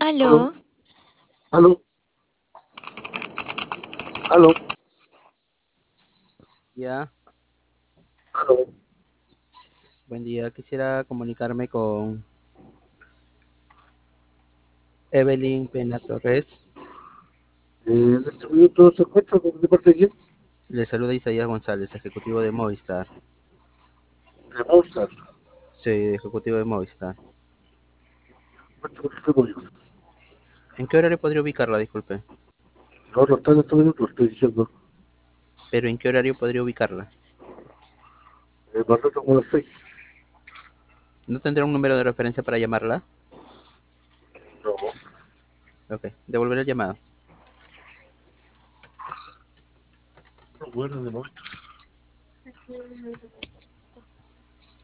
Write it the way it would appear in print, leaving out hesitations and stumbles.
Aló, Aló, aló, aló, Ya, aló. buen día. Quisiera comunicarme con Evelyn Pena Torres. En este minuto se encuentra de parte de quién? Le saluda Isaías González, ejecutivo de Movistar. De Movistar. Sí, ejecutivo de Movistar. Cuenta con usted conmigo. ¿En qué horario podría ubicarla, disculpe? No, no está en este minuto, estoy diciendo. ¿Pero en qué horario podría ubicarla? Más rato como las 6. ¿No tendrá un número de referencia para llamarla? No, Ok, devolveré el llamado. no, bueno, de momento.